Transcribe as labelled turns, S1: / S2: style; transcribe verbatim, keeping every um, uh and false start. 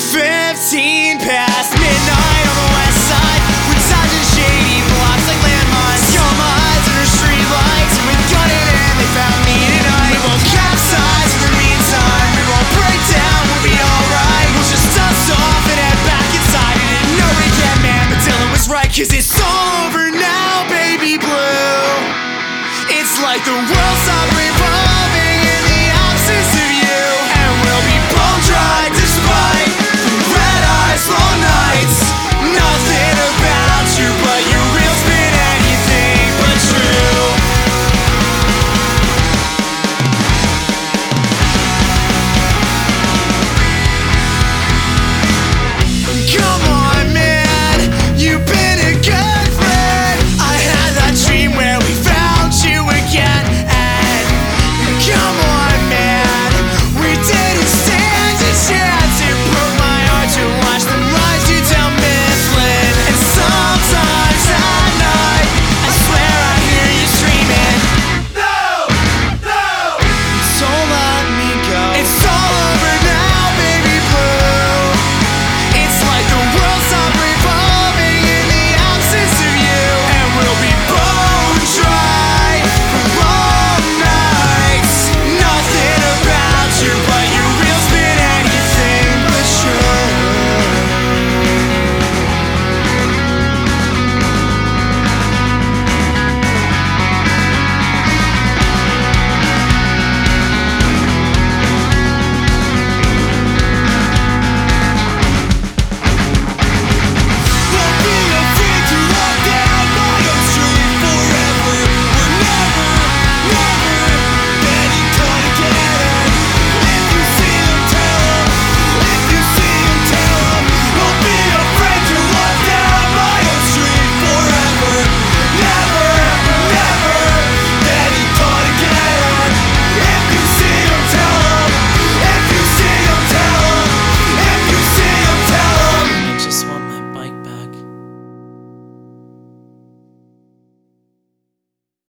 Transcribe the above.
S1: Fifteen past midnight on the west side, we're dodging shady blocks like landmines. Scum eyes under street lights, and with gun in hand they found me tonight. We won't capsize in the meantime, we won't break down, we'll be alright. We'll just dust off and head back inside. And didn't know it yet, man, but Dylan was right, 'cause it's all over now, baby blue. It's like the world stopped.